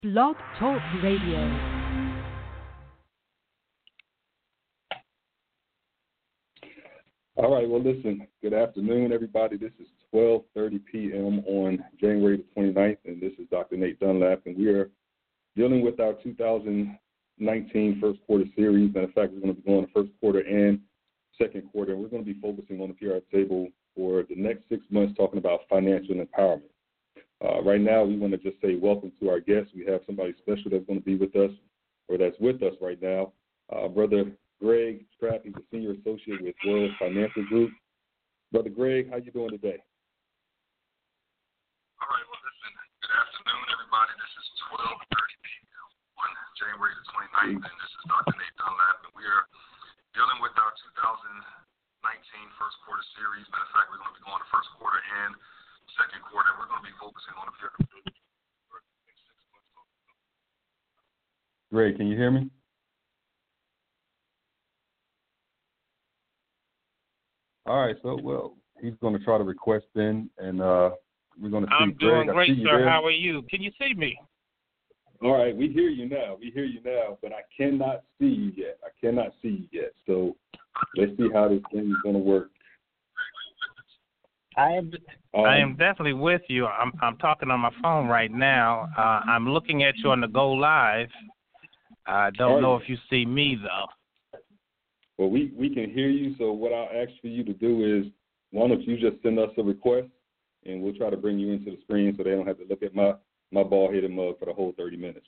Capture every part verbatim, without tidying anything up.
Blog Talk Radio. All right, well, listen, good afternoon, everybody. This is twelve thirty p.m. on January the twenty-ninth, and this is Doctor Nate Dunlap, and we are dealing with our two thousand nineteen first quarter series. Matter of fact, we're going to be going the first quarter and second quarter, and we're going to be focusing on the P R F table for the next six months, talking about financial empowerment. Uh, right now, we want to just say welcome to our guests. We have somebody special that's going to be with us, or that's with us right now, uh, Brother Greg Strapp. He's a senior associate with World Financial Group. Brother Greg, how you doing today? All right, well, listen, good afternoon, everybody. This is twelve thirty p.m. on January the twenty-ninth, and this is Doctor Nate Dunlap, and we are dealing with our two thousand nineteen first quarter series. Matter of fact, we're going to be going to first quarter and second quarter. We're going to be focusing on the P R F for the next six months. Greg, can you hear me? All right, so, well, he's going to try to request in, and uh, we're going to see I'm Greg. doing great, sir. There. How are you? Can you see me? All right, we hear you now. We hear you now, but I cannot see you yet. I cannot see you yet. So let's see how this thing is going to work. I am. Um, I am definitely with you. I'm. I'm talking on my phone right now. Uh, I'm looking at you on the Go Live. I don't right. know if you see me though. Well, we, we can hear you, so what I'll ask for you to do is, why don't you just send us a request, and we'll try to bring you into the screen so they don't have to look at my, my bald-headed mug for the whole thirty minutes.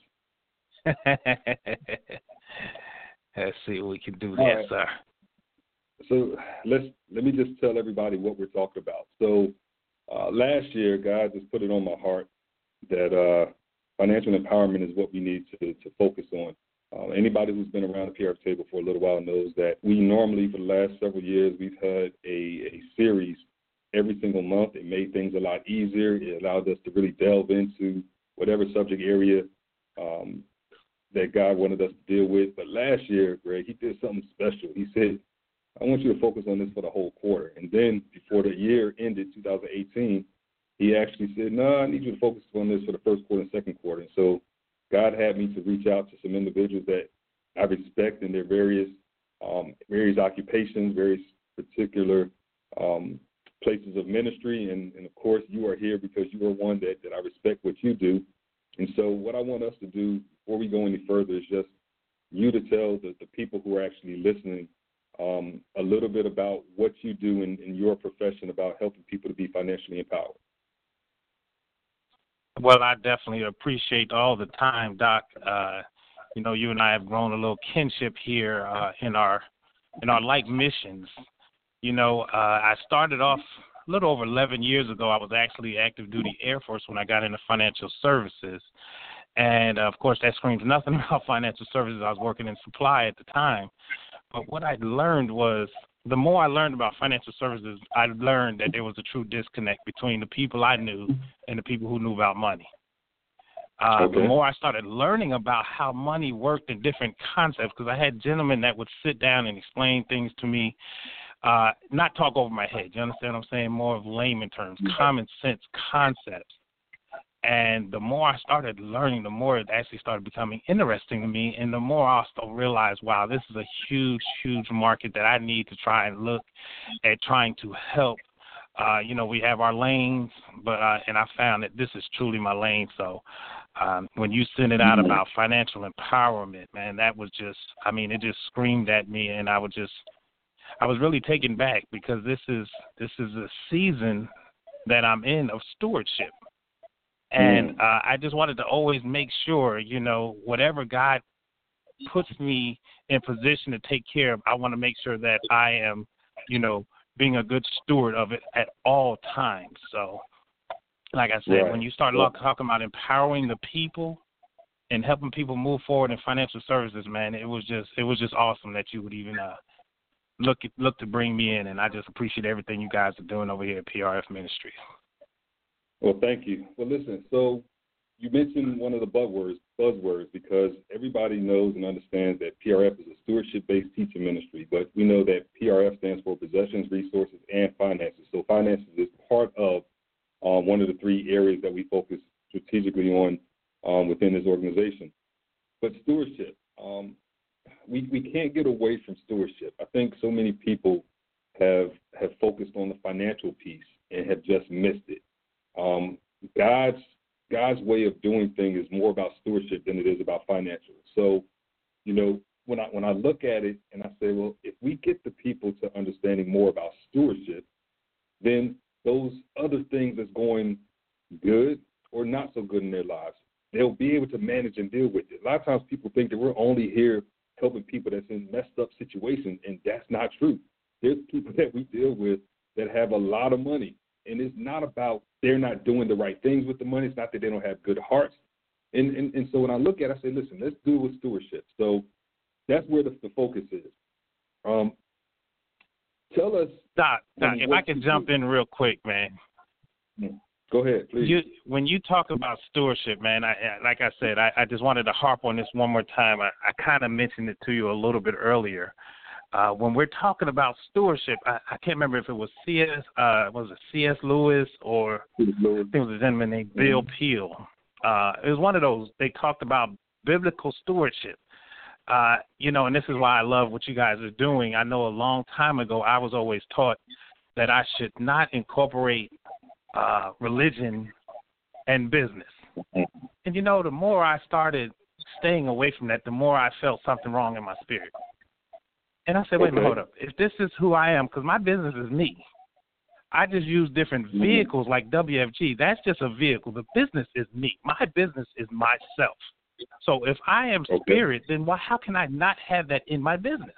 Let's see what we can do All there, right. sir. So let's let me just tell everybody what we're talking about. So uh, last year, God just put it on my heart that uh, financial empowerment is what we need to, to focus on. Uh, anybody who's been around the P R F table for a little while knows that we normally, for the last several years, we've had a, a series every single month. It made things a lot easier. It allowed us to really delve into whatever subject area um, that God wanted us to deal with. But last year, Greg, he did something special. He said, I want you to focus on this for the whole quarter. And then before the year ended, two thousand eighteen, he actually said, no, I need you to focus on this for the first quarter and second quarter. And so God had me to reach out to some individuals that I respect in their various um, various occupations, various particular um, places of ministry. And, and, of course, you are here because you are one that, that I respect what you do. And so what I want us to do before we go any further is just you to tell the, the people who are actually listening um, a little bit about what you do in, in your profession about helping people to be financially empowered. Well, I definitely appreciate all the time, Doc. Uh, you know, you and I have grown a little kinship here uh, in our in our like missions. You know, uh, I started off a little over eleven years ago. I was actually active duty Air Force when I got into financial services. And, uh, of course, that screams nothing about financial services. I was working in supply at the time. But what I learned was the more I learned about financial services, I learned that there was a true disconnect between the people I knew and the people who knew about money. Uh, okay. The more I started learning about how money worked in different concepts, because I had gentlemen that would sit down and explain things to me, uh, not talk over my head. You understand what I'm saying? More of layman terms, common sense concepts. And the more I started learning, the more it actually started becoming interesting to me. And the more I also realized, wow, this is a huge, huge market that I need to try and look at trying to help. Uh, you know, we have our lanes, but uh, and I found that this is truly my lane. So um, when you sent it out about financial empowerment, man, that was just, I mean, it just screamed at me. And I was just, I was really taken back because this is, this is a season that I'm in of stewardship. And uh, I just wanted to always make sure, you know, whatever God puts me in position to take care of, I want to make sure that I am, you know, being a good steward of it at all times. So, like I said, right. when you start yeah. talking about empowering the people and helping people move forward in financial services, man, it was just it was just awesome that you would even uh, look look to bring me in. And I just appreciate everything you guys are doing over here at P R F Ministries. Well, thank you. Well, listen, so you mentioned one of the buzzwords, buzzwords because everybody knows and understands that P R F is a stewardship-based teaching ministry, but we know that P R F stands for Possessions, Resources, and Finances. So finances is part of um, one of the three areas that we focus strategically on um, within this organization. organization. But stewardship, um, we we can't get away from stewardship. I think so many people have have focused on the financial piece and have just missed it. Um, God's God's way of doing things is more about stewardship than it is about financial. So, you know, when I when I look at it and I say, well, if we get the people to understanding more about stewardship, then those other things that's going good or not so good in their lives, they'll be able to manage and deal with it. A lot of times people think that we're only here helping people that's in messed up situations, and that's not true. There's people that we deal with that have a lot of money, and it's not about they're not doing the right things with the money. It's not that they don't have good hearts. And and, and so when I look at it, I say, listen, let's do it with stewardship. So that's where the, the focus is. Um, tell us. Doc, Doc, if I can jump in real quick, man. Go ahead, please. You, when you talk about stewardship, man, I, I like I said, I, I just wanted to harp on this one more time. I, I kind of mentioned it to you a little bit earlier. Uh, when we're talking about stewardship, I, I can't remember if it was C S, uh, was it C S Lewis or I think it was a gentleman named Bill Peel. Uh, it was one of those. They talked about biblical stewardship. Uh, you know, and this is why I love what you guys are doing. I know a long time ago I was always taught that I should not incorporate uh, religion and business. And, you know, the more I started staying away from that, the more I felt something wrong in my spirit. And I said, wait a minute, hold up. If this is who I am, because my business is me, I just use different vehicles like W F G. That's just a vehicle. The business is me. My business is myself. So if I am spirit, then why, how can I not have that in my business?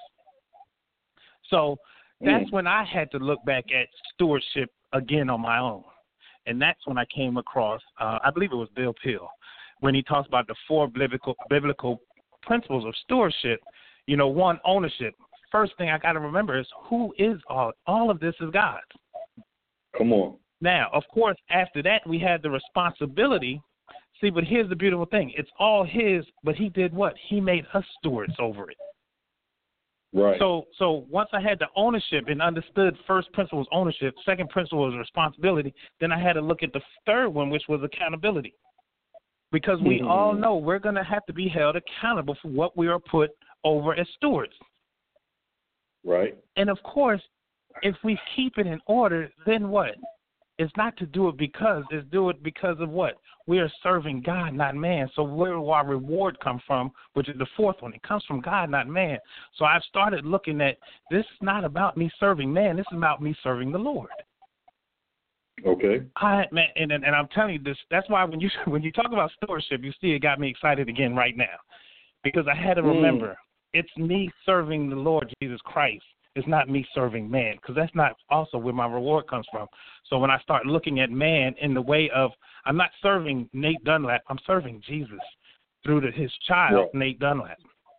So that's when I had to look back at stewardship again on my own. And that's when I came across, uh, I believe it was Bill Peel, when he talks about the four biblical, biblical principles of stewardship. You know, one, ownership. First thing I got to remember is who is all, all of this is God's. Come on. Now, of course, after that, we had the responsibility. See, but here's the beautiful thing. It's all his, but he did what? He made us stewards over it. Right. So so once I had the ownership and understood first principle was ownership, second principle was responsibility, then I had to look at the third one, which was accountability. Because we mm-hmm. all know we're going to have to be held accountable for what we are put over as stewards. Right. And, of course, if we keep it in order, then what? It's not to do it because, it's do it because of what? We are serving God, not man. So where will our reward come from, which is the fourth one? It comes from God, not man. So I've started looking at this is not about me serving man. This is about me serving the Lord. Okay. I man, and, and and I'm telling you this. That's why when you when you talk about stewardship, you see it got me excited again right now, because I had to remember mm. it's me serving the Lord Jesus Christ. It's not me serving man, because that's not also where my reward comes from. So when I start looking at man in the way of, I'm not serving Nate Dunlap, I'm serving Jesus through the, his child, yeah. Nate Dunlap.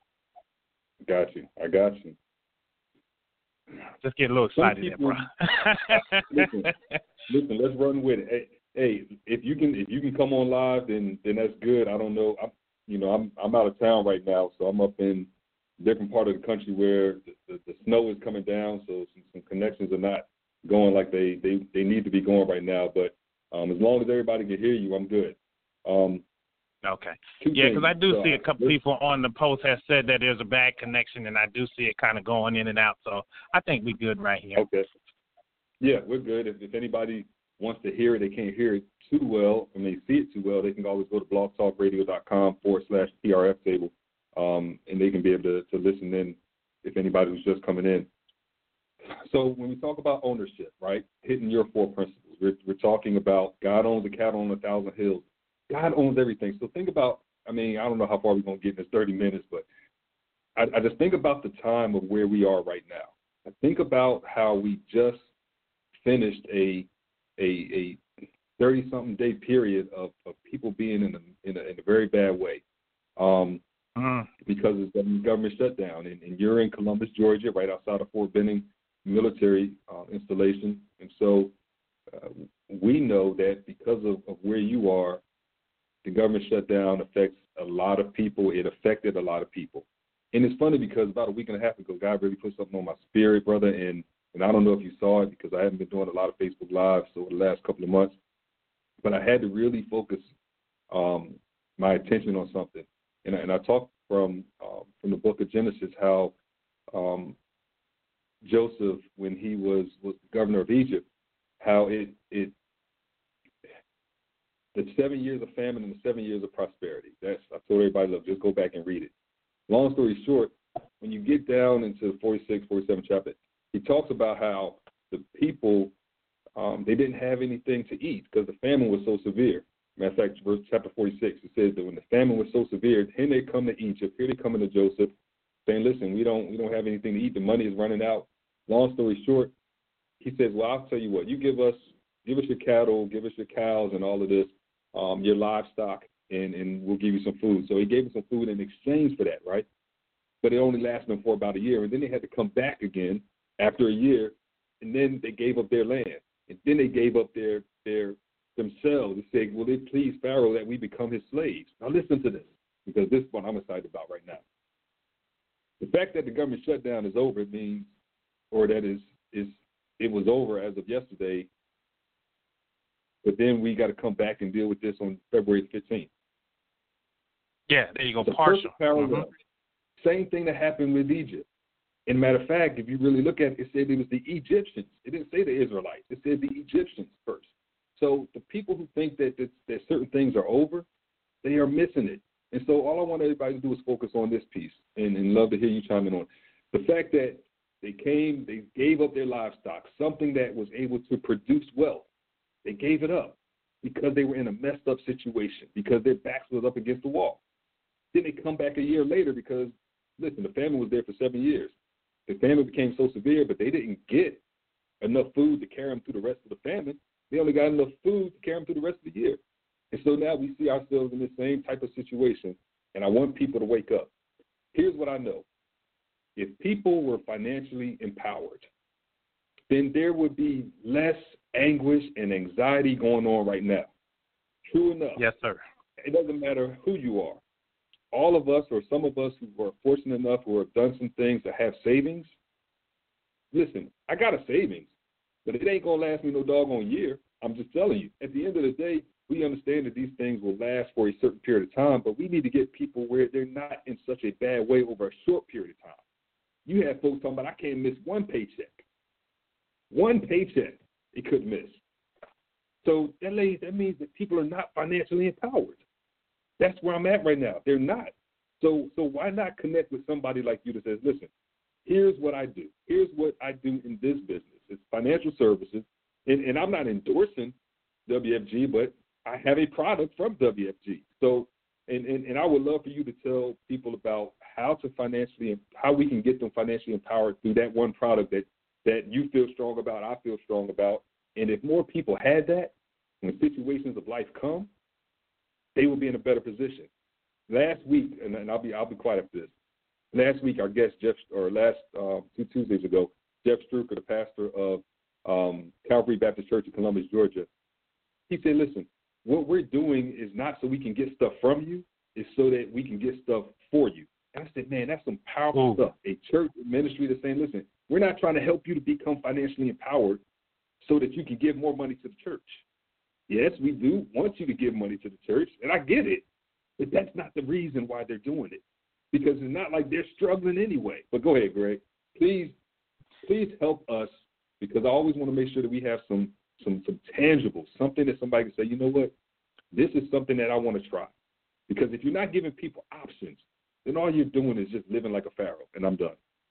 Got you. I got you. Just get a little excited people, there, bro. listen, listen, let's run with it. Hey, hey, if you can, if you can come on live, then then that's good. I don't know. I'm, you know, I'm I'm out of town right now, so I'm up in a different part of the country where the, the, the snow is coming down, so some, some connections are not going like they, they, they need to be going right now. But um, as long as everybody can hear you, I'm good. Um, okay. Yeah, because I do so see a couple people on the post have said that there's a bad connection, and I do see it kind of going in and out. So I think we're good right here. Okay. Yeah, we're good. If, if anybody wants to hear it, they can't hear it too well, and they see it too well, they can always go to blogtalkradio.com forward slash TRF table, um, and they can be able to, to listen in if anybody who's just coming in. So when we talk about ownership, right, hitting your four principles, we're, we're talking about God owns the cattle on a thousand hills. God owns everything. So think about, I mean, I don't know how far we're going to get in this thirty minutes, but I, I just think about the time of where we are right now. I think about how we just finished a a thirty-something day period of, of people being in a, in a, in a very bad way um, uh-huh. because of the government shutdown. And, and you're in Columbus, Georgia, right outside of Fort Benning military uh, installation. And so uh, we know that because of, of where you are, the government shutdown affects a lot of people. It affected a lot of people. And it's funny because about a week and a half ago, God really put something on my spirit, brother. And, and I don't know if you saw it because I haven't been doing a lot of Facebook Lives over the last couple of months. But I had to really focus um, my attention on something. And I, and I talked from um, from the book of Genesis how um, Joseph, when he was, was governor of Egypt, how it it the seven years of famine and the seven years of prosperity. That's I told everybody, look, just go back and read it. Long story short, when you get down into forty-six, forty-seven chapter, he talks about how the people, um, they didn't have anything to eat because the famine was so severe. Matter of fact, verse chapter forty-six, it says that when the famine was so severe, here they come to Egypt, here they come into Joseph, saying, listen, we don't we don't have anything to eat. The money is running out. Long story short, he says, well, I'll tell you what, you give us give us your cattle, give us your cows and all of this, um, your livestock, and, and we'll give you some food. So he gave them some food in exchange for that, right? But it only lasted them for about a year. And then they had to come back again after a year, and then they gave up their land. And then they gave up their their themselves. They said, will it please Pharaoh that we become his slaves? Now listen to this, because this is what I'm excited about right now. The fact that the government shutdown is over means, or that is, is it was over as of yesterday, but then we got to come back and deal with this on February fifteenth. Yeah, there you go, the partial. Parallel. Mm-hmm. Same thing that happened with Egypt. And matter of fact, if you really look at it, it said it was the Egyptians. It didn't say the Israelites. It said the Egyptians first. So the people who think that, that, that certain things are over, they are missing it. And so all I want everybody to do is focus on this piece, and, and love to hear you chime in on it. The fact that they came, they gave up their livestock, something that was able to produce wealth. They gave it up because they were in a messed up situation, because their backs was up against the wall. Then they come back a year later because, listen, the famine was there for seven years. The famine became so severe, but they didn't get enough food to carry them through the rest of the famine. They only got enough food to carry them through the rest of the year. And so now we see ourselves in the same type of situation, and I want people to wake up. Here's what I know. If people were financially empowered, then there would be less anguish and anxiety going on right now. True enough. Yes, sir. It doesn't matter who you are. All of us, or some of us who are fortunate enough who have done some things to have savings, listen, I got a savings, but it ain't going to last me no doggone year. I'm just telling you. At the end of the day, we understand that these things will last for a certain period of time, but we need to get people where they're not in such a bad way over a short period of time. You have folks talking about, I can't miss one paycheck. One paycheck he couldn't miss. So that, lady, that means that people are not financially empowered. That's where I'm at right now. They're not. So so why not connect with somebody like you that says, listen, here's what I do. Here's what I do in this business. It's financial services. And, and I'm not endorsing W F G, but I have a product from W F G. So, and, and, and I would love for you to tell people about how to financially, how we can get them financially empowered through that one product that, that you feel strong about, I feel strong about. And if more people had that, when situations of life come, they will be in a better position. Last week, and, and I'll be I'll be quiet after this. Last week, our guest Jeff, or last uh, two Tuesdays ago, Jeff Struker, the pastor of um, Calvary Baptist Church in Columbus, Georgia, he said, "Listen, what we're doing is not so we can get stuff from you; it's so that we can get stuff for you." And I said, "Man, that's some powerful Ooh. stuff." A church ministry that's saying, "Listen, we're not trying to help you to become financially empowered so that you can give more money to the church. Yes, we do want you to give money to the church, and I get it, but that's not the reason why they're doing it, because it's not like they're struggling anyway." But go ahead, Greg. Please, please help us, because I always want to make sure that we have some some some tangible, something that somebody can say, you know what, this is something that I want to try. Because if you're not giving people options, then all you're doing is just living like a pharaoh, and I'm done.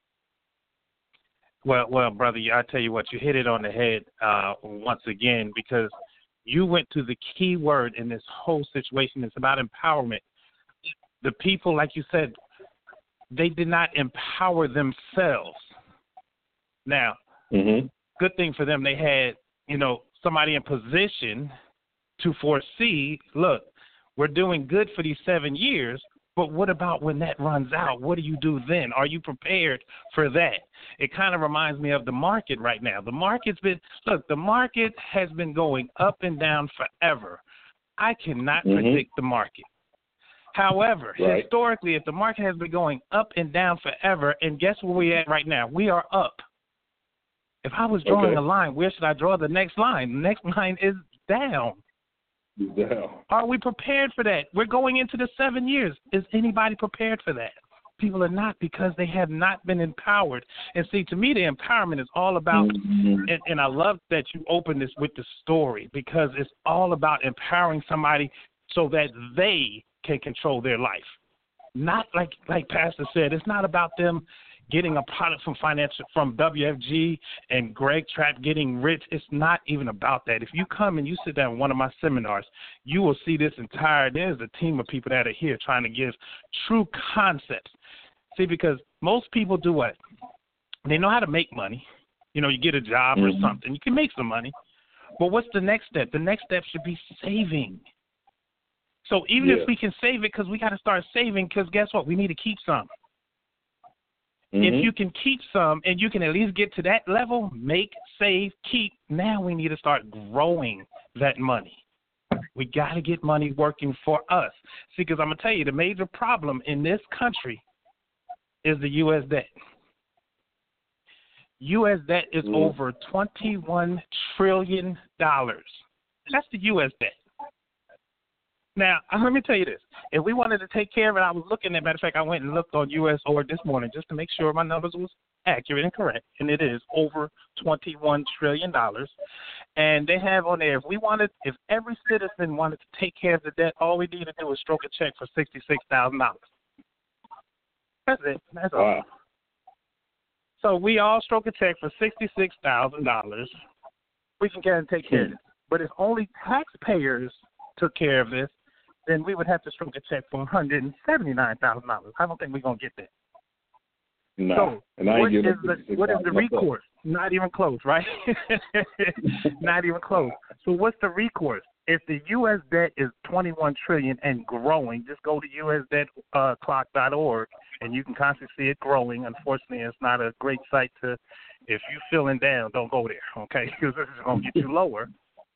Well, well, brother, I tell you what, you hit it on the head uh, once again, because you went to the key word in this whole situation. It's about empowerment. The people, like you said, they did not empower themselves. Now, mm-hmm. good thing for them, they had, you know, somebody in position to foresee, look, we're doing good for these seven years, but what about when that runs out? What do you do then? Are you prepared for that? It kind of reminds me of the market right now. The market's been, look, the market has been going up and down forever. I cannot mm-hmm. predict the market. However, right. historically, if the market has been going up and down forever, and guess where we're at right now? We are up. If I was drawing okay. a line, where should I draw the next line? The next line is down. Yeah. Are we prepared for that? We're going into the seven years. Is anybody prepared for that? People are not, because they have not been empowered. And see, to me, the empowerment is all about, mm-hmm. and, and I love that you open this with the story, because it's all about empowering somebody so that they can control their life. Not like like Pastor said, it's not about them getting a product from financial from W F G and Greg Trapp getting rich. It's not even about that. If you come and you sit down in one of my seminars, you will see this entire, there's a team of people that are here trying to give true concepts. See, because most people do what? They know how to make money. You know, you get a job mm-hmm. or something, you can make some money. But what's the next step? The next step should be saving. So even yeah. if we can save it, because we got to start saving, because guess what? We need to keep some. Mm-hmm. If you can keep some and you can at least get to that level, make, save, keep, now we need to start growing that money. We got to get money working for us. See, because I'm going to tell you, the major problem in this country is the U S debt. U S debt is mm. over twenty-one trillion dollars. That's the U S debt. Now, let me tell you this. If we wanted to take care of it, I was looking at, matter of fact, I went and looked on U S Org this morning just to make sure my numbers was accurate and correct, and it is over twenty-one trillion dollars. And they have on there, if we wanted, if every citizen wanted to take care of the debt, all we need to do is stroke a check for sixty-six thousand dollars. That's it. That's all. Wow. So we all stroke a check for sixty-six thousand dollars. We can kind of take care of it. But if only taxpayers took care of this, then we would have to stroke a check for one hundred seventy-nine thousand dollars. I don't think we're going to get that. No. So and I what, ain't is the, what is the recourse? Not even close, right? Not even close. So what's the recourse? If the U S debt is twenty-one trillion dollars and growing, just go to U S debt clock dot org and you can constantly see it growing. Unfortunately, it's not a great site to, if you're feeling down, don't go there, okay? Because this is going to get you lower.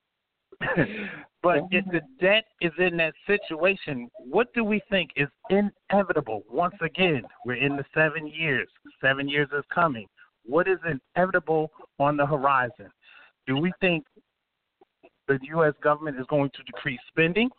But if the debt is in that situation, what do we think is inevitable? Once again, we're in the seven years. Seven years is coming. What is inevitable on the horizon? Do we think the U S government is going to decrease spending?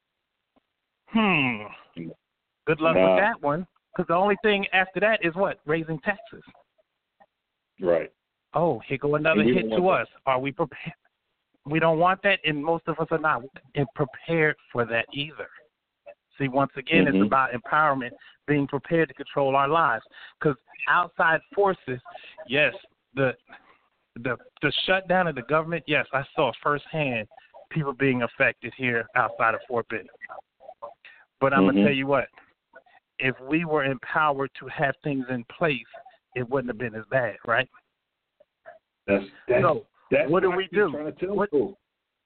Hmm. Good luck nah. with that one, because the only thing after that is what? Raising taxes. Right. Oh, here go another hit to us. Are we prepared? We don't want that, and most of us are not prepared for that either. See, once again, mm-hmm. it's about empowerment, being prepared to control our lives. Because outside forces, yes, the the the shutdown of the government, yes, I saw firsthand people being affected here outside of Fort Benning. But I'm mm-hmm. going to tell you what, if we were empowered to have things in place, it wouldn't have been as bad, right? That's, that's so, That's what do what we do? What? Go,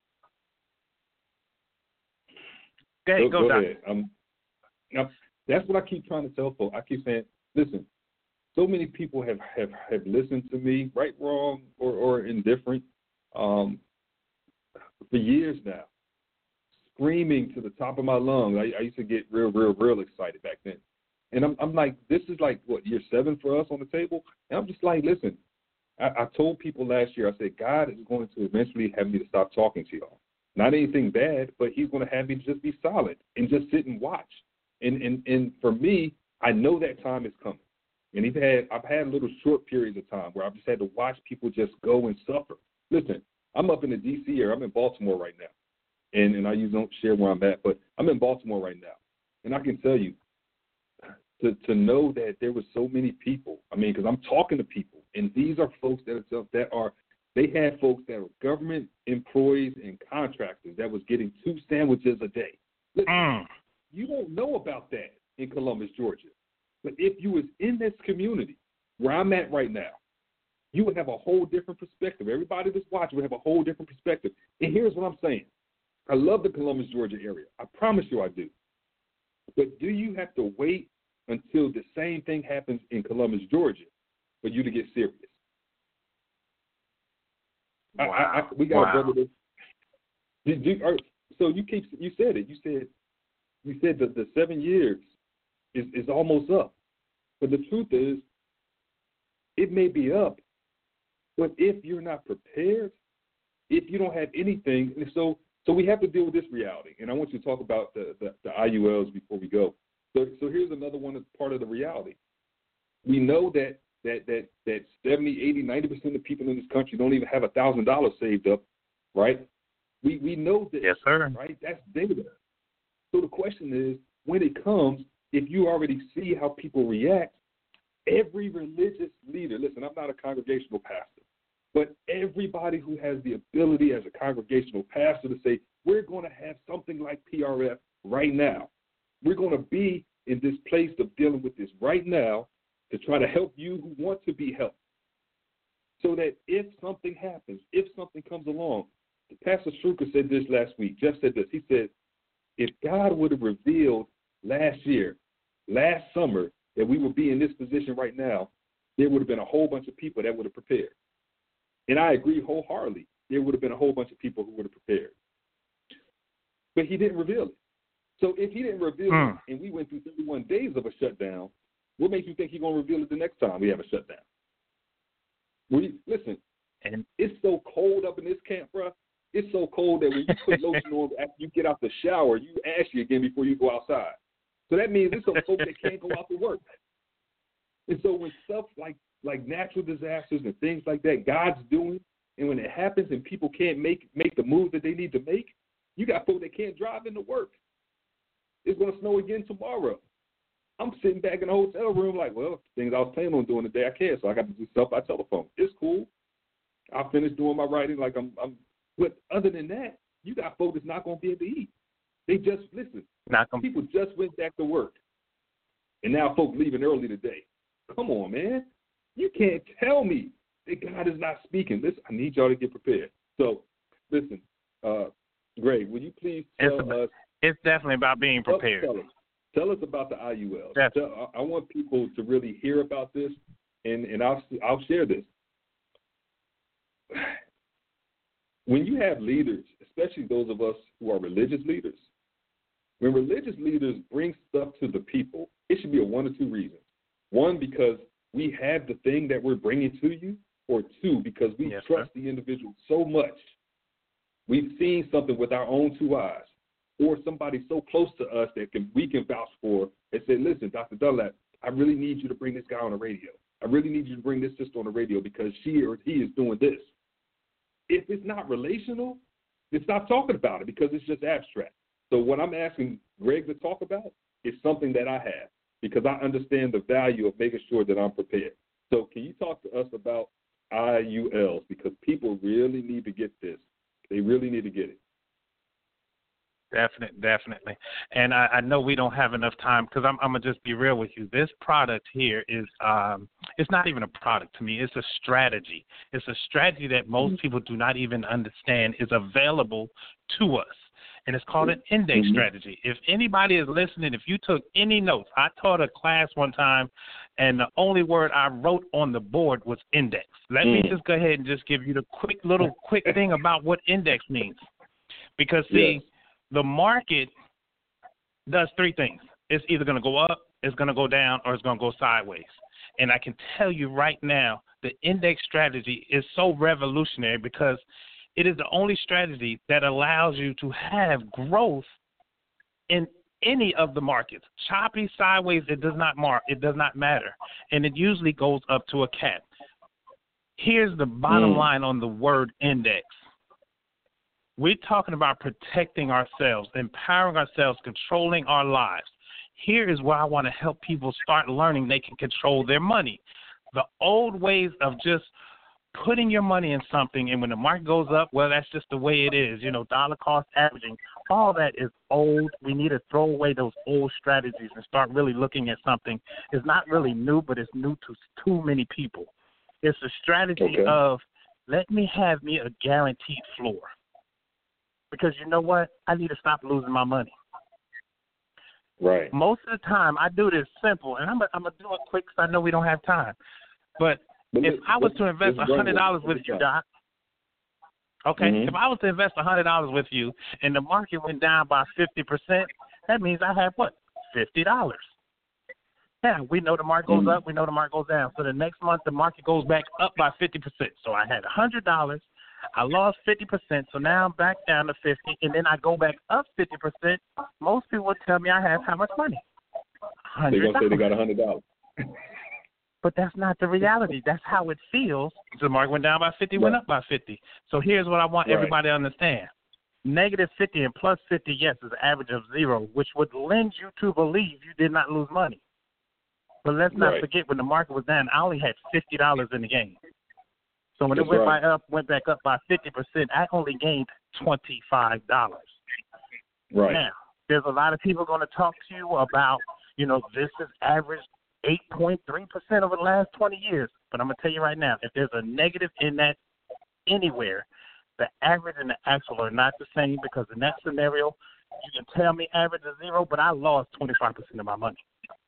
go, go Doc. ahead. Um, now, that's what I keep trying to tell folks. I keep saying, listen, so many people have, have, have listened to me, right, wrong, or, or indifferent, um, for years now, screaming to the top of my lungs. I, I used to get real, real, real excited back then. And I'm, I'm like, this is like, what, year seven for us on the table? And I'm just like, listen, I, I told people last year, I said, God is going to eventually have me to stop talking to y'all. Not anything bad, but he's going to have me to just be solid and just sit and watch. And and, and for me, I know that time is coming. And he's had, I've had little short periods of time where I've just had to watch people just go and suffer. Listen, I'm up in the D C area. I'm in Baltimore right now. And, and I usually don't share where I'm at, but I'm in Baltimore right now. And I can tell you, to, to know that there were so many people, I mean, because I'm talking to people, and these are folks that are, that are, they had folks that were government employees and contractors that was getting two sandwiches a day. Listen, mm. you don't know about that in Columbus, Georgia. But if you was in this community where I'm at right now, you would have a whole different perspective. Everybody that's watching would have a whole different perspective. And here's what I'm saying. I love the Columbus, Georgia area. I promise you I do. But do you have to wait until the same thing happens in Columbus, Georgia, for you to get serious? Wow. I, I, we got wow. to go to this. Did you, or, so you keep you said it. You said you said that the seven years is, is almost up. But the truth is, it may be up, but if you're not prepared, if you don't have anything, and so So we have to deal with this reality. And I want you to talk about the, the, the I U Ls before we go. So, so here's another one that's part of the reality. We know that that that that seventy, eighty, ninety percent of people in this country don't even have one thousand dollars saved up, right? We we know this, yes, sir. right? That's data. So the question is, when it comes, if you already see how people react, every religious leader, listen, I'm not a congregational pastor, but everybody who has the ability as a congregational pastor to say, we're going to have something like P R F right now. We're going to be in this place of dealing with this right now to try to help you who want to be helped. So that if something happens, if something comes along, Pastor Struker said this last week. Jeff said this. He said, if God would have revealed last year, last summer, that we would be in this position right now, there would have been a whole bunch of people that would have prepared. And I agree wholeheartedly. There would have been a whole bunch of people who would have prepared. But he didn't reveal it. So if he didn't reveal hmm. it and we went through thirty-one days of a shutdown, what makes you think he's going to reveal it the next time we have a shutdown? We, listen, and it's so cold up in this camp, bro. It's so cold that when you put lotion on after you get out the shower, you ashy again before you go outside. So that means there's some folks that can't go out to work. And so when stuff like, like natural disasters and things like that God's doing, and when it happens and people can't make, make the moves that they need to make, you got folks that can't drive into work. It's going to snow again tomorrow. I'm sitting back in the hotel room like, well, things I was planning on doing today, I can't, so I got to do stuff by telephone. It's cool. I'll finish doing my writing like I'm, I'm but other than that, you got folks that's not going to be able to eat. They just, listen, not gonna... people just went back to work, and now folks leaving early today. Come on, man. You can't tell me that God is not speaking. Listen, I need y'all to get prepared. So, listen, uh, Greg, will you please tell it's about, us? It's definitely about being prepared. Tell us, tell us about the I U Ls. Definitely. Tell, I want people to really hear about this, and, and I'll, I'll share this. When you have leaders, especially those of us who are religious leaders, when religious leaders bring stuff to the people, it should be a one or two reasons. One, because we have the thing that we're bringing to you, or two, because we yes, trust sir. the individual so much. We've seen something with our own two eyes, or somebody so close to us that can, we can vouch for and say, listen, Doctor Dunlap, I really need you to bring this guy on the radio. I really need you to bring this sister on the radio because she or he is doing this. If it's not relational, then stop talking about it because it's just abstract. So what I'm asking Greg to talk about is something that I have because I understand the value of making sure that I'm prepared. So can you talk to us about I U Ls because people really need to get this. They really need to get it. Definitely, definitely. And I, I know we don't have enough time because I'm, I'm going to just be real with you. This product here is, um, it's not even a product to me. It's a strategy. It's a strategy that most mm-hmm. people do not even understand is available to us. And it's called an index mm-hmm. strategy. If anybody is listening, if you took any notes, I taught a class one time, and the only word I wrote on the board was index. Let mm. me just go ahead and just give you the quick little quick thing about what index means. Because, see, yes. the market does three things. It's either going to go up, it's going to go down, or it's going to go sideways. And I can tell you right now, the index strategy is so revolutionary because it is the only strategy that allows you to have growth in any of the markets. Choppy, sideways, it does not mark. It does not matter. And it usually goes up to a cap. Here's the bottom mm. line on the word index. We're talking about protecting ourselves, empowering ourselves, controlling our lives. Here is where I want to help people start learning they can control their money. The old ways of just putting your money in something, and when the market goes up, well, that's just the way it is. You know, dollar cost averaging, all that is old. We need to throw away those old strategies and start really looking at something. It's not really new, but it's new to too many people. It's a strategy okay. of let me have me a guaranteed floor. Because you know what? I need to stop losing my money. Right. Most of the time, I do this simple, and I'm I'm going to do it quick because I know we don't have time. But, but if I was to invest one hundred dollars with you, Doc, okay, mm-hmm. if I was to invest one hundred dollars with you and the market went down by fifty percent, that means I have what? fifty dollars. Yeah, we know the market goes mm-hmm. up, we know the market goes down. So the next month, the market goes back up by fifty percent. So I had one hundred dollars. I lost fifty percent, so now I'm back down to fifty, and then I go back up fifty percent. Most people would tell me I have how much money? one They're hundred dollars. going to say they got one hundred dollars. But that's not the reality. That's how it feels. The market went down by fifty, right. Went up by fifty. So here's what I want right. everybody to understand. Negative fifty and plus fifty, yes, is an average of zero, which would lend you to believe you did not lose money. But let's not right. forget when the market was down, I only had fifty dollars in the game. So when That's it went right. by up, went back up by fifty percent, I only gained twenty-five dollars. Right. Now, there's a lot of people going to talk to you about, you know, this is average eight point three percent over the last twenty years. But I'm going to tell you right now, if there's a negative in that anywhere, the average and the actual are not the same, because in that scenario, you can tell me average is zero, but I lost twenty-five percent of my money.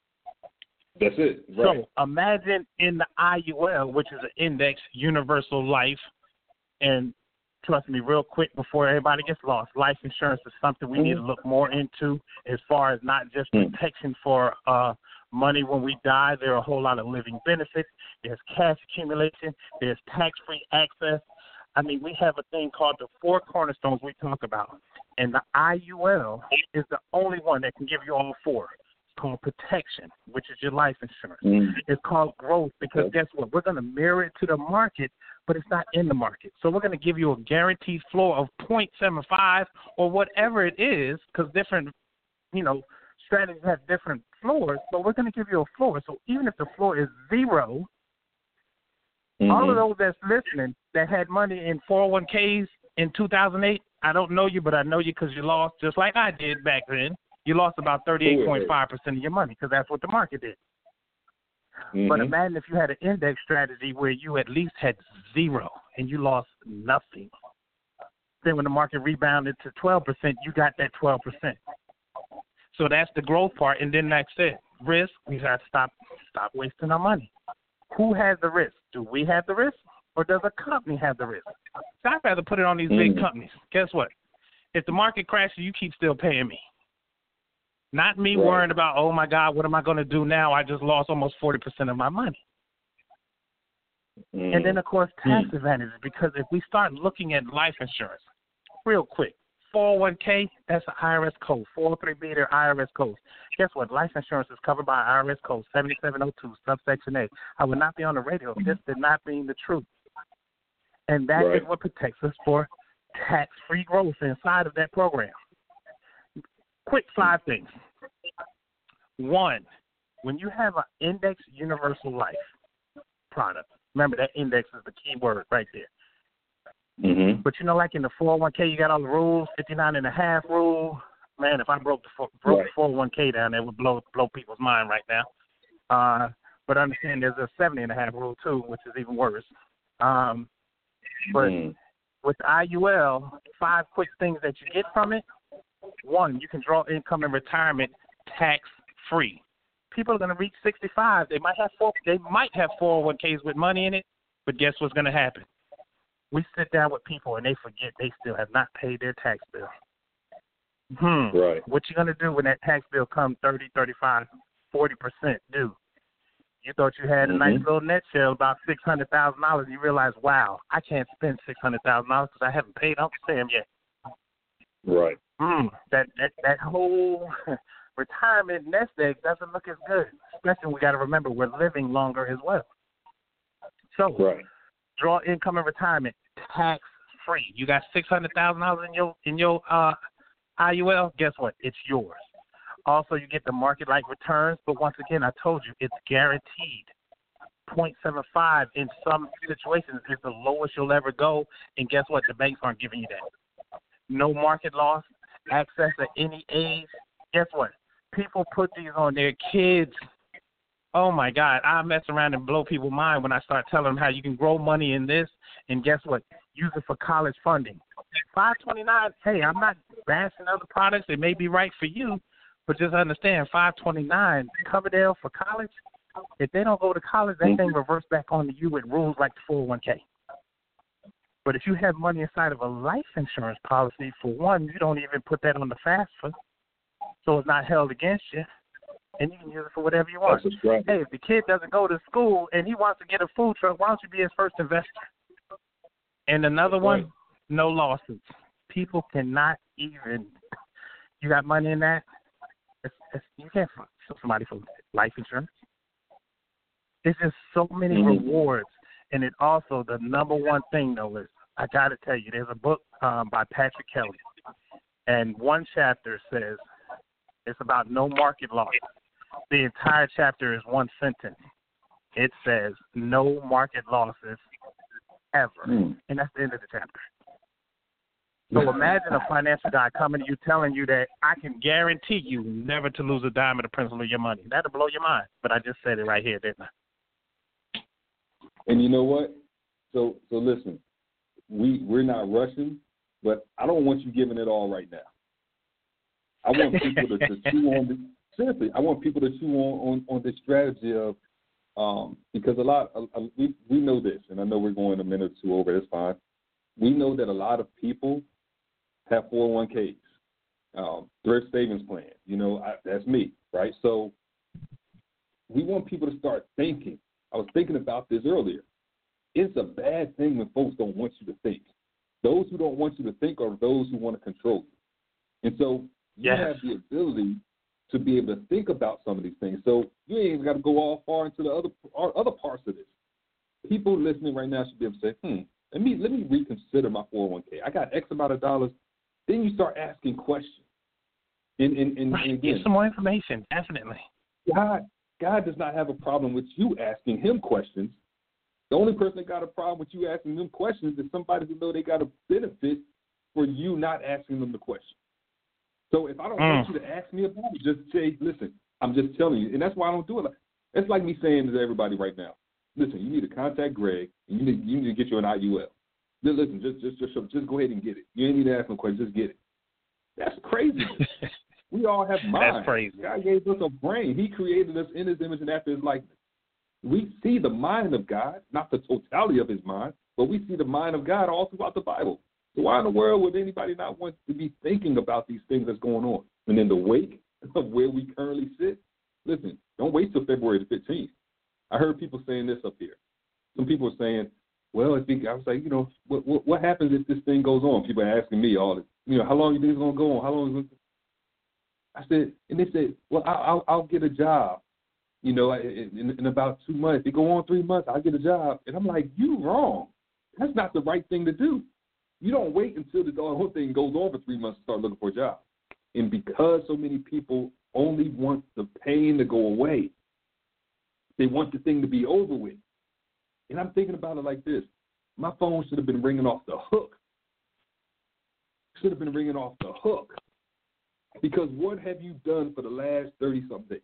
That's it. Right. So imagine in the I U L, which is an index universal life, and trust me real quick before everybody gets lost, life insurance is something we mm-hmm. need to look more into as far as not just mm-hmm. protection for uh, money when we die. There are a whole lot of living benefits. There's cash accumulation. There's tax-free access. I mean, we have a thing called the four cornerstones we talk about, and the I U L is the only one that can give you all four. It's called protection, which is your life insurance. Mm. It's called growth, because guess what? We're going to mirror it to the market, but it's not in the market. So we're going to give you a guaranteed floor of zero point seven five or whatever it is, because different, you know, strategies have different floors, but we're going to give you a floor. So even if the floor is zero, mm-hmm. all of those that's listening that had money in four oh one k's in two thousand eight, I don't know you, but I know you because you lost just like I did back then. You lost about thirty-eight point five percent of your money because that's what the market did. Mm-hmm. But imagine if you had an index strategy where you at least had zero and you lost nothing. Then when the market rebounded to twelve percent, you got that twelve percent. So that's the growth part. And then that's it. Risk, we got to stop, stop wasting our money. Who has the risk? Do we have the risk, or does a company have the risk? So I'd rather put it on these mm-hmm. big companies. Guess what? If the market crashes, you keep still paying me. Not me right. worrying about, oh, my God, what am I going to do now? I just lost almost forty percent of my money. Mm. And then, of course, tax mm. advantages, because if we start looking at life insurance, real quick, four oh one k, that's an I R S code. four oh three B, they're I R S codes. Guess what? Life insurance is covered by I R S code seventy-seven oh two, subsection A. I would not be on the radio if this did not mean the truth. And that right. is what protects us for tax-free growth inside of that program. Quick five things. One, when you have an index universal life product, remember that index is the key word right there. Mm-hmm. But you know, like in the four oh one k, you got all the rules, fifty-nine and a half rule. Man, if I broke the broke right. the four oh one k down, it would blow blow people's mind right now. Uh, but understand there's a seventy and a half rule too, which is even worse. Um, but mm. with I U L, five quick things that you get from it. One, you can draw income in retirement tax-free. People are going to reach sixty-five. They might have four. They might have four oh one k's with money in it, but guess what's going to happen? We sit down with people and they forget they still have not paid their tax bill. Hmm. Right. What you going to do when that tax bill comes thirty, thirty-five, forty percent due? You thought you had a mm-hmm. nice little net shell about six hundred thousand dollars. You realize, wow, I can't spend six hundred thousand dollars because I haven't paid Uncle Sam yet. Right. Mm, that, that that whole retirement nest egg doesn't look as good. Especially when we got to remember we're living longer as well. So, right. draw income in retirement tax free. You got six hundred thousand dollars in your in your uh, I U L. Guess what? It's yours. Also, you get the market like returns, but once again, I told you it's guaranteed. zero point seven five in some situations is the lowest you'll ever go, and guess what? The banks aren't giving you that. No market loss. Access at any age. Guess what? People put these on their kids. Oh, my God. I mess around and blow people's mind when I start telling them how you can grow money in this, and guess what? Use it for college funding. five twenty-nine, hey, I'm not bashing other products. It may be right for you, but just understand, five twenty-nine, Coverdale for college, if they don't go to college, that thing reverts back onto you with rules like the four oh one k. But if you have money inside of a life insurance policy, for one, you don't even put that on the FAFSA, so it's not held against you, and you can use it for whatever you want. Right. Hey, if the kid doesn't go to school and he wants to get a food truck, why don't you be his first investor? And another That's one, right. no lawsuits. People cannot even. You got money in that? It's, it's, you can't sue somebody for life insurance. There's just so many Mm-hmm. rewards, and it also the number one thing though is I got to tell you, there's a book um, by Patrick Kelly, and one chapter says it's about no market loss. The entire chapter is one sentence. It says no market losses ever, Mm. and that's the end of the chapter. So imagine a financial guy coming to you telling you that I can guarantee you never to lose a dime of the principal of your money. That'll blow your mind. But I just said it right here, didn't I? And you know what? So so listen, we we're not rushing, but I don't want you giving it all right now. I want people to, to chew on this. Seriously, I want people to chew on, on, on this strategy of um, because a lot uh, we we know this, and I know we're going a minute or two over. That's fine. We know that a lot of people have four oh one k's, um, thrift savings plan. You know, I, that's me, right? So we want people to start thinking. I was thinking about this earlier. It's a bad thing when folks don't want you to think. Those who don't want you to think are those who want to control you. And so you Yes. have the ability to be able to think about some of these things. So you ain't even got to go all far into the other other parts of this. People listening right now should be able to say, hmm, let me let me reconsider my four oh one k. I got X amount of dollars. Then you start asking questions. And, and, and, Right. and again, Get some more information, definitely. God, God does not have a problem with you asking him questions. The only person that got a problem with you asking them questions is somebody who know they got a benefit for you not asking them the question. So if I don't Mm. want you to ask me about it, just say, listen, I'm just telling you. And that's why I don't do it. It's like me saying to everybody right now, listen, you need to contact Greg, and you need, you need to get you an I U L. Just listen, just, just, just, just go ahead and get it. You ain't need to ask no questions, just get it. That's crazy. We all have minds. That's crazy. God gave us a brain. He created us in his image and after his likeness. We see the mind of God, not the totality of his mind, but we see the mind of God all throughout the Bible. So why in the world would anybody not want to be thinking about these things that's going on? And in the wake of where we currently sit, listen, don't wait till February the fifteenth. I heard people saying this up here. Some people are saying, well, if it, I was like, you know, what, what what happens if this thing goes on? People are asking me all this, you know, how long do you think it's going to go on? How long is it? I said, and they said, well, I'll, I'll, I'll get a job, you know, in, in about two months. If it go on three months, I'll get a job. And I'm like, you wrong. That's not the right thing to do. You don't wait until the whole thing goes on for three months to start looking for a job. And because so many people only want the pain to go away, they want the thing to be over with. And I'm thinking about it like this. My phone should have been ringing off the hook. Should have been ringing off the hook. Because what have you done for the last thirty-something days?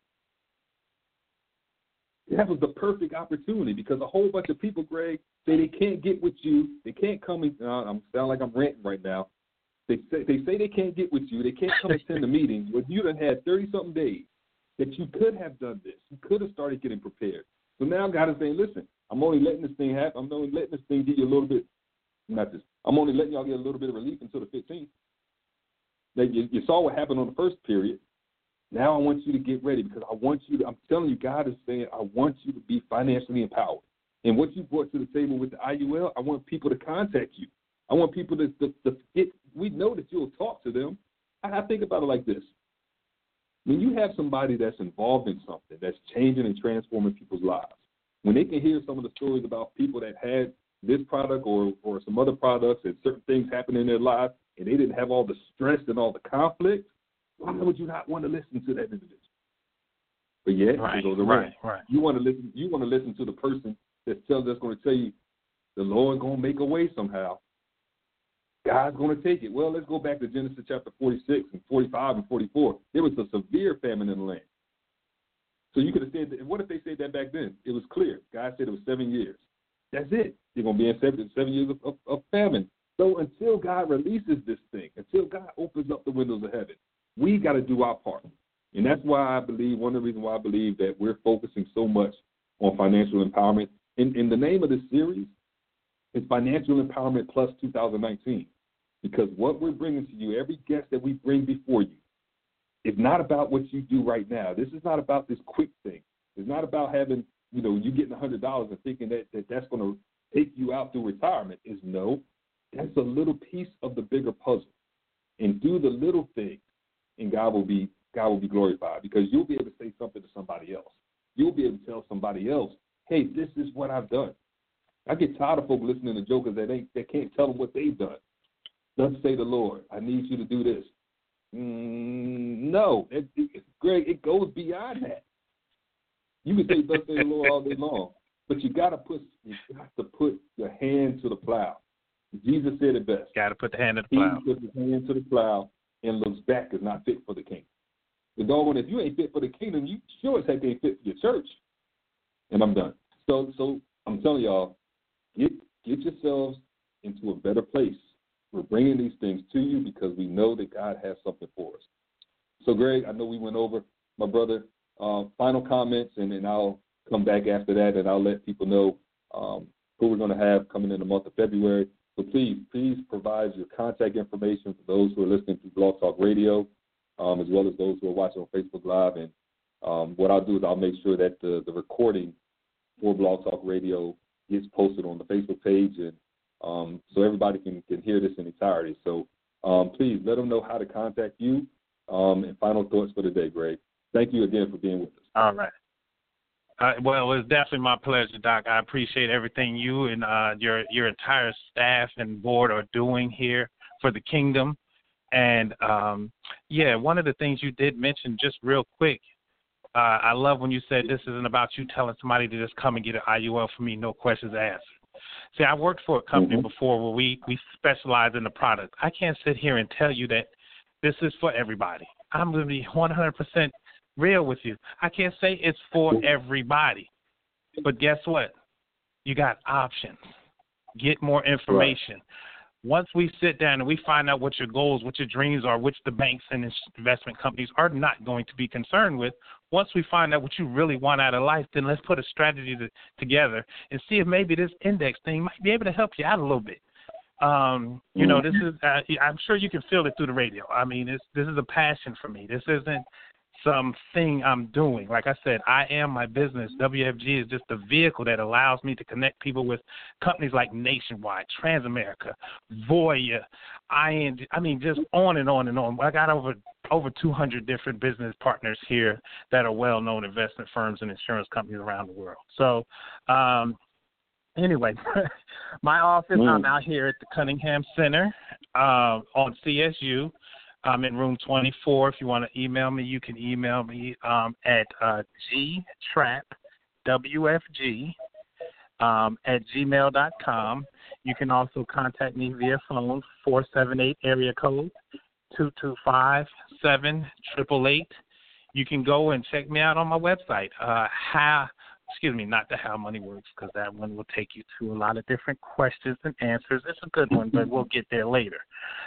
That was the perfect opportunity because a whole bunch of people, Greg, say they can't get with you. They can't come in. Uh, I'm sound like I'm ranting right now. They say, they say they can't get with you. They can't come attend the meeting. But you done had thirty-something days that you could have done this. You could have started getting prepared. So now God is saying, listen, I'm only letting this thing happen. I'm only letting this thing give you a little bit, not this, I'm only letting y'all get a little bit of relief until the fifteenth. Now, you, you saw what happened on the first period. Now I want you to get ready because I want you to, I'm telling you, God is saying, I want you to be financially empowered. And what you brought to the table with the I U L, I want people to contact you. I want people to, to, to get, we know that you'll talk to them. I, I think about it like this. When you have somebody that's involved in something that's changing and transforming people's lives, when they can hear some of the stories about people that had this product or, or some other products and certain things happen in their lives and they didn't have all the stress and all the conflict, why would you not want to listen to that individual? But yet, Right, it goes around. right, right. You want to listen. You want to listen to the person that's telling that's going to tell you the Lord going to make a way somehow. God's going to take it. Well, let's go back to Genesis chapter forty-six and forty-five and forty-four. There was a severe famine in the land. So you could have said, that, what if they said that back then? It was clear. God said it was seven years. That's it. You're going to be in seven, seven years of, of, of famine. So until God releases this thing, until God opens up the windows of heaven, we got to do our part. And that's why I believe, one of the reasons why I believe that we're focusing so much on financial empowerment. In, in the name of this series is Financial Empowerment Plus two thousand nineteen. Because what we're bringing to you, every guest that we bring before you, is not about what you do right now. This is not about this quick thing. It's not about having, you know, you getting one hundred dollars and thinking that, that that's going to take you out through retirement. Is no, That's a little piece of the bigger puzzle. And do the little things, and God will be God will be glorified, because you'll be able to say something to somebody else. You'll be able to tell somebody else, hey, this is what I've done. I get tired of folks listening to jokers that ain't that can't tell them what they've done. Thus say the Lord, I need you to do this. Mm, no, it, it, Greg, it goes beyond that. You can say thus say the Lord all day long, but you gotta put you got to put your hand to the plow. Jesus said it best. Got to put the hand to the plow. He puts his hand to the plow and looks back is not fit for the kingdom. The doggone, if you ain't fit for the kingdom, you sure as heck ain't fit for your church. And I'm done. So, so I'm telling y'all, get get yourselves into a better place. We're bringing these things to you because we know that God has something for us. So, Greg, I know we went over, my brother. Uh, final comments, and then I'll come back after that, and I'll let people know um, who we're going to have coming in the month of February. So please, please provide your contact information for those who are listening to Blog Talk Radio, um, as well as those who are watching on Facebook Live. And um, what I'll do is I'll make sure that the, the recording for Blog Talk Radio gets posted on the Facebook page, and um, so everybody can, can hear this in entirety. So um, please let them know how to contact you. Um, and final thoughts for the day, Greg. Thank you again for being with us. All right. Uh, well, it's definitely my pleasure, Doc. I appreciate everything you and uh, your your entire staff and board are doing here for the kingdom. And, um, yeah, one of the things you did mention just real quick, uh, I love when you said this isn't about you telling somebody to just come and get an I U L for me, no questions asked. See, I worked for a company mm-hmm. before where we, we specialize in the product. I can't sit here and tell you that this is for everybody. I'm going to be one hundred percent real with you. I can't say it's for everybody. But guess what? You got options. Get more information. Right. Once we sit down and we find out what your goals, what your dreams are, which the banks and investment companies are not going to be concerned with, once we find out what you really want out of life, then let's put a strategy to, together and see if maybe this index thing might be able to help you out a little bit. Um, you know, this is, uh, I'm sure you can feel it through the radio. I mean, it's, this is a passion for me. This isn't something I'm doing. Like I said, I am my business. W F G is just a vehicle that allows me to connect people with companies like Nationwide, Transamerica, Voya, I N G, I mean, just on and on and on. I got over over two hundred different business partners here that are well-known investment firms and insurance companies around the world. So, um, Anyway, my office, mm. I'm out here at the Cunningham Center uh, on C S U. I'm in room twenty-four. If you want to email me, you can email me um, at uh, gtrap, W F G, um, at gmail dot com. You can also contact me via phone, four seven eight area code, two two five, seven eight eight eight. You can go and check me out on my website, uh, how Excuse me, not the How Money Works, because that one will take you to a lot of different questions and answers. It's a good one, but we'll get there later.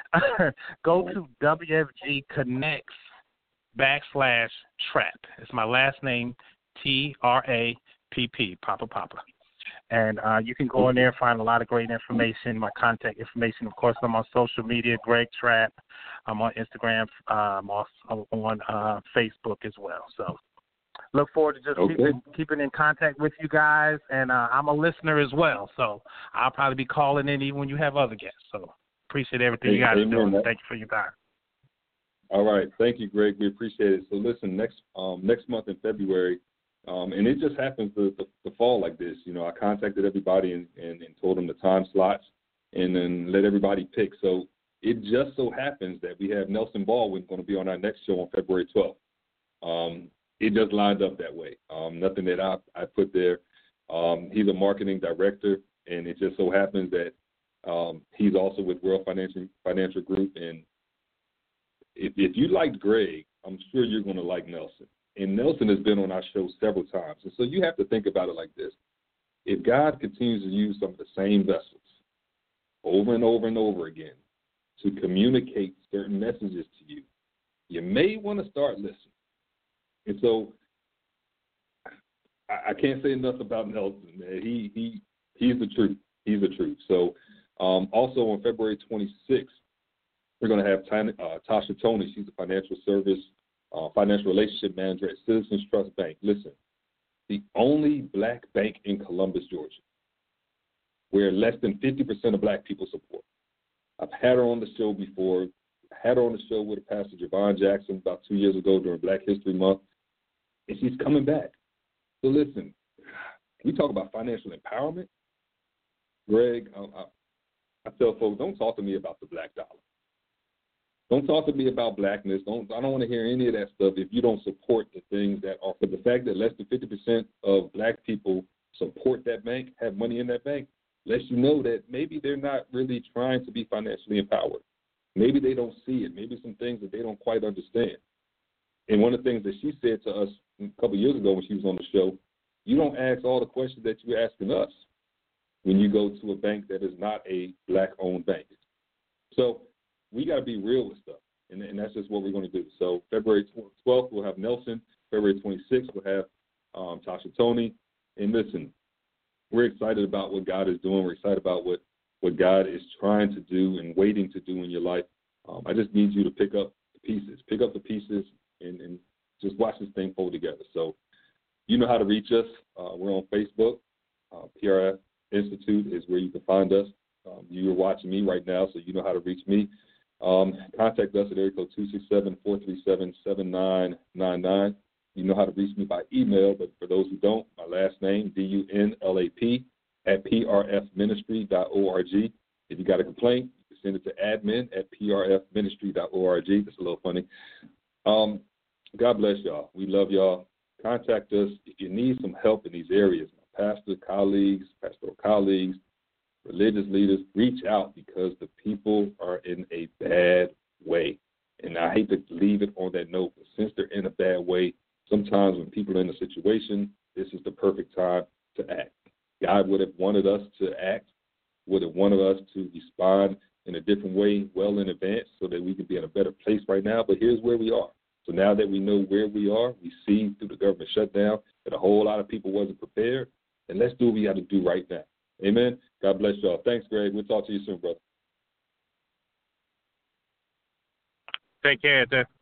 Go to W F G Connects backslash trap. It's my last name, T R A P P, Papa Papa. And uh, you can go in there and find a lot of great information, my contact information. Of course, I'm on social media, Greg Trapp. I'm on Instagram. Uh, I'm also on uh, Facebook as well. So look forward to just okay. keeping, keeping in contact with you guys. And uh, I'm a listener as well, so I'll probably be calling in even when you have other guests. So appreciate everything hey, you guys are doing. Man. Thank you for your time. All right. Thank you, Greg. We appreciate it. So listen, next um, next month in February, um, and it just happens to, to, to fall like this. You know, I contacted everybody and, and, and told them the time slots and then let everybody pick. So it just so happens that we have Nelson Baldwin going to be on our next show on February twelfth. Um, It just lined up that way. Um, nothing that I, I put there. Um, he's a marketing director, and it just so happens that um, he's also with World Financial Financial Group. And if, if you liked Greg, I'm sure you're going to like Nelson. And Nelson has been on our show several times. And so you have to think about it like this. If God continues to use some of the same vessels over and over and over again to communicate certain messages to you, you may want to start listening. And so I, I can't say enough about Nelson, man. He he he's the truth. He's the truth. So um, also on February twenty-sixth, we're going to have Tanya, uh, Tasha Tony. She's a financial service, uh, financial relationship manager at Citizens Trust Bank. Listen, the only black bank in Columbus, Georgia, where less than fifty percent of black people support. I've had her on the show before. I had her on the show with Pastor Javon Jackson about two years ago during Black History Month, and she's coming back. So listen, we talk about financial empowerment. Greg, I, I, I tell folks, don't talk to me about the black dollar. Don't talk to me about blackness. Don't I don't want to hear any of that stuff if you don't support the things that are. For the fact that less than fifty percent of black people support that bank, have money in that bank, lets you know that maybe they're not really trying to be financially empowered. Maybe they don't see it. Maybe some things that they don't quite understand. And one of the things that she said to us a couple of years ago when she was on the show, you don't ask all the questions that you're asking us when you go to a bank that is not a black-owned bank. So we got to be real with stuff, and, and that's just what we're going to do. So February twelfth, we'll have Nelson. February twenty-sixth, we'll have um, Tasha Tony. And listen, we're excited about what God is doing. We're excited about what, what God is trying to do and waiting to do in your life. Um, I just need you to pick up the pieces. Pick up the pieces and, and just watch this thing fold together. So you know how to reach us. Uh, we're on Facebook. Uh, P R F Institute is where you can find us. Um, you're watching me right now, so you know how to reach me. Um, contact us at area code two six seven, four three seven, seven nine nine nine. You know how to reach me by email, but for those who don't, my last name, D U N L A P, at P R F ministry dot org. If you got a complaint, you can send it to admin at P R F ministry dot org. That's a little funny. Um, God bless y'all. We love y'all. Contact us if you need some help in these areas. My pastor colleagues, pastoral colleagues, religious leaders, reach out because the people are in a bad way. And I hate to leave it on that note, but since they're in a bad way, sometimes when people are in a situation, this is the perfect time to act. God would have wanted us to act, would have wanted us to respond in a different way well in advance so that we can be in a better place right now. But here's where we are. So now that we know where we are, we see through the government shutdown that a whole lot of people wasn't prepared. And let's do what we got to do right now. Amen. God bless y'all. Thanks, Greg. We'll talk to you soon, brother. Take care, sir.